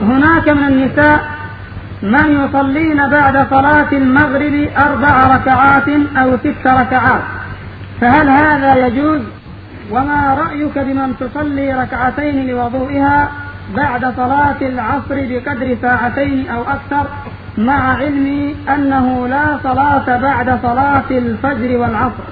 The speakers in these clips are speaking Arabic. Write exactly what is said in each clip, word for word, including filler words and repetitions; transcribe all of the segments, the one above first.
هناك من النساء من يصلين بعد صلاة المغرب أربع ركعات أو ست ركعات، فهل هذا يجوز؟ وما رأيك بمن تصلي ركعتين لوضوئها بعد صلاة العصر بقدر ساعتين أو أكثر، مع علمي أنه لا صلاة بعد صلاة الفجر والعصر؟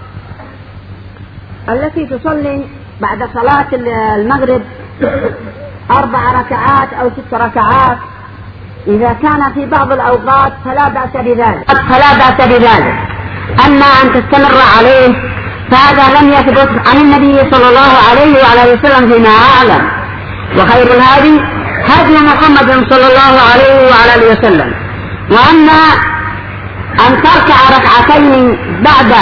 التي تصلي بعد صلاة المغرب أربع ركعات أو ست ركعات إذا كان في بعض الأوقات فلا بأس بذلك فلا بأس بذلك أما أن تستمر عليه فهذا لم يثبت عن النبي صلى الله عليه وعلى وسلم فيما أعلم، وخير الهادي هدي محمد صلى الله عليه وعلى وسلم. وأما أن تركع ركعتين بعد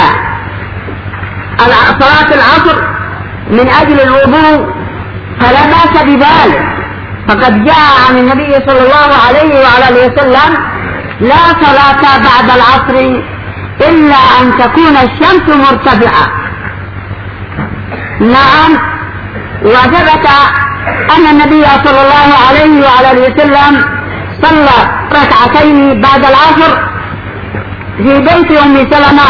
صلاة العصر من أجل الوضوء فلا بأس بذلك، فقد جاء عن النبي صلى الله عليه وعلى وسلم لا صلاة بعد العصر إلا أن تكون الشمس مرتفعة. نعم، وثبت أن النبي صلى الله عليه وعلى وسلم صلى ركعتين بعد العصر في بيت أم سلمة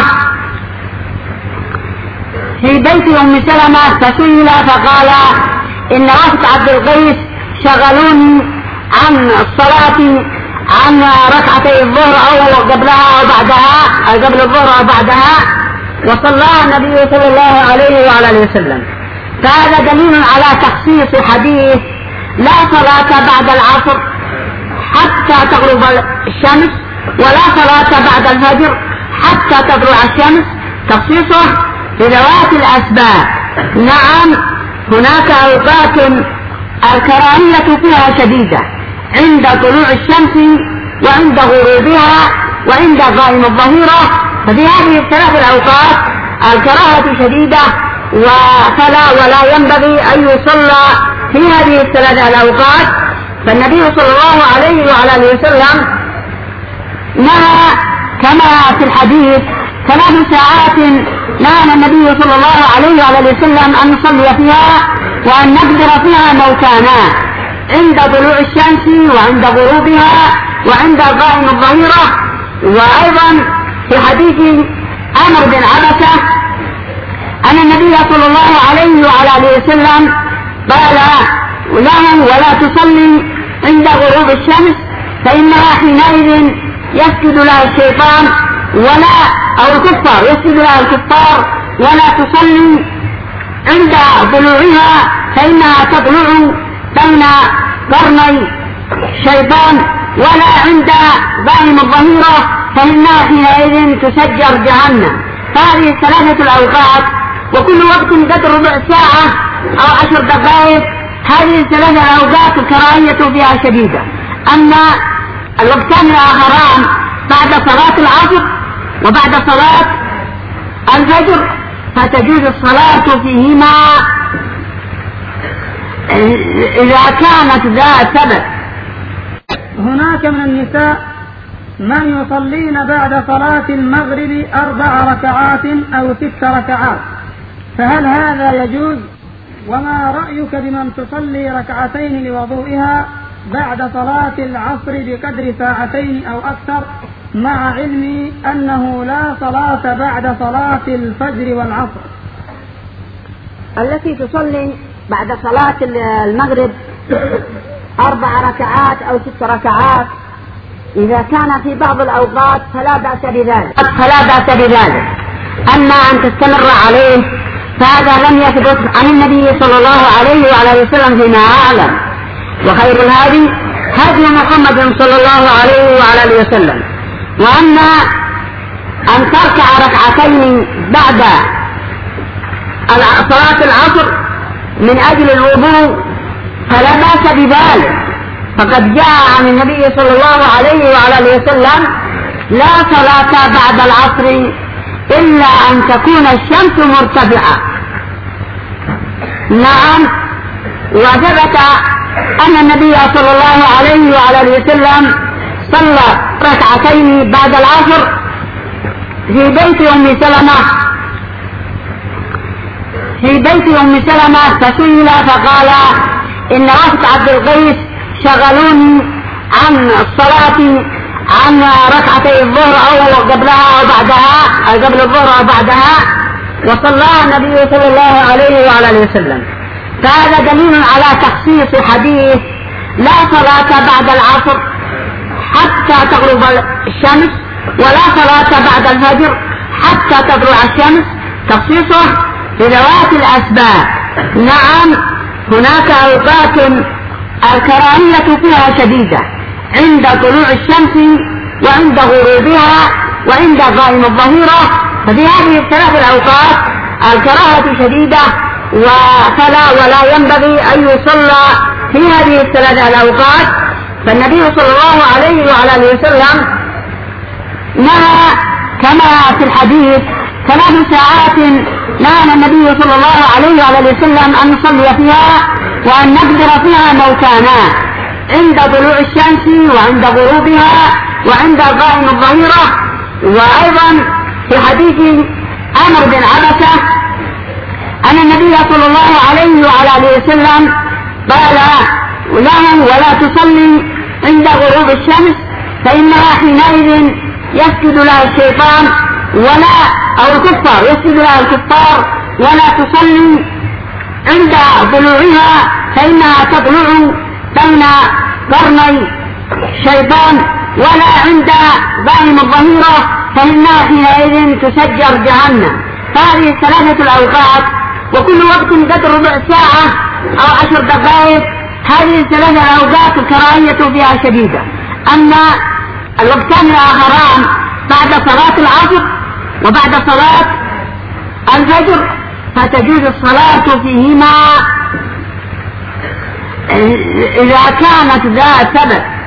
في بيت أم سلمة فسئل فقال إن رفض عبد القيس شغلوني عن الصلاة عن ركعتي الظهر أو قبلها أو بعدها أو قبل الظهر أو بعدها، وصلى النبي صلى الله عليه وعلى وسلم. فهذا دليل على تخصيص حديث لا صلاة بعد العصر حتى تغرب الشمس ولا صلاة بعد الفجر حتى تطلع الشمس، تخصيصه بذوات الأسباب. نعم، هناك أوقات الكراهية فيها شديدة عند طلوع الشمس وعند غروبها وعند غائم الظهيرة، ففي هذه الثلاث الأوقات الكراهة شديدة وفلا ولا ينبغي أن يصلى في هذه الثلاث الأوقات. فالنبي صلى الله عليه وعلى وسلم نهى كما في الحديث ثلاث ساعات نهى النبي صلى الله عليه وعلى وسلم أن نصلي فيها وأن نقدر فيها موتانا عند طلوع الشمس وعند غروبها وعند غائم الظهيرة. وأيضا في حديث عمرو بن عبسة أن النبي صلى الله عليه وعلى وسلم قال له ولا تصلي عند غروب الشمس فإنها حينئذ يسجد لها الشيطان ولا أو الكفار يسجد لها الكفار، ولا تصلي عند طلوعها فإنها تطلع بين قرني الشيطان، ولا عند غائم الظهيرة فإنها حينئذ تسجر جهنم. فهذه الثلاثة الأوقات وكل وقت قدر ربع ساعة أو عشر دقائق، هذه الثلاثة الأوقات الكراهية فيها شديدة. أما الوقتان الآخران بعد صلاة العصر وبعد صلاة الفجر فتجوز الصلاة فيهما إذا كانت ذات سبب. هناك من النساء من يصلين بعد صلاة المغرب أربع ركعات أو ست ركعات، فهل هذا يجوز؟ وما رأيك بمن تصلي ركعتين لوضوئها بعد صلاة العصر بقدر ساعتين أو أكثر، مع علمي أنه لا صلاة بعد صلاة الفجر والعصر؟ التي تصلي بعد صلاة المغرب أربع ركعات أو ست ركعات إذا كان في بعض الأوقات فلا بأس بذلك فلا بأس بذلك أما أن تستمر عليه فهذا لم يثبت عن النبي صلى الله عليه وعلى وسلم فيما أعلم، وخير الهادي هدي محمد صلى الله عليه وعلى وسلم. وأما أن تركع ركعتين بعد صلاة العصر من أجل الوضوء فلا بأس بذلك، فقد جاء عن النبي صلى الله عليه وعلى وسلم لا صلاة بعد العصر إلا أن تكون الشمس مرتفعة. نعم، وثبت أن النبي صلى الله عليه وعلى وسلم صلى ركعتين بعد العصر في بيت أم سلمة في بيت أم سلمة فسئل فقال إن رفض عبد القيس شغلوني عن الصلاة عن ركعتي الظهر أو قبلها أو بعدها أو قبل الظهر أو بعدها وصلاها النبي صلى الله عليه وعلى آله وسلم. فهذا دليل على تخصيص حديث لا صلاة بعد العصر حتى تغرب الشمس ولا صلاة بعد الفجر حتى تطلع الشمس، تخصيصه بذوات الأسباب. نعم هناك أوقات الكراهية فيها شديدة عند طلوع الشمس وعند غروبها وعند غائم الظهيرة، ففي هذه الثلاث الأوقات الكراهة شديدة وفلا ولا ينبغي أن يصلى في هذه الثلاث الأوقات. فالنبي صلى الله عليه وعلى آله وسلم نهى كما في الحديث ثلاث ساعات نهى النبي صلى الله عليه وعلى آله وسلم أن نصلي فيها وأن نقدر فيها موتانا عند طلوع الشمس وعند غروبها وعند غائم الظهيرة. وأيضا في حديث عمرو بن عبسة أن النبي صلى الله عليه وعلى آله وسلم قال له ولا تصلي عند غروب الشمس فإنها حينئذ يسجد لها الشيطان ولا أو الكفار يسجد لها الكفار، ولا تصلي عند طلوعها فإنها تطلع بين قرني الشيطان، ولا عند غائم الظهيرة فإنها حينئذ تسجر جهنم. هذه الثلاثة الأوقات وكل وقت قدر ربع ساعة أو عشر دقائق، هذه الثلاثة الأوقات الكراهية فيها شديدة. أما الوقتان الآخران بعد صلاة العصر وبعد صلاة الفجر فتجوز الصلاة فيهما إذا كانت ذات سبب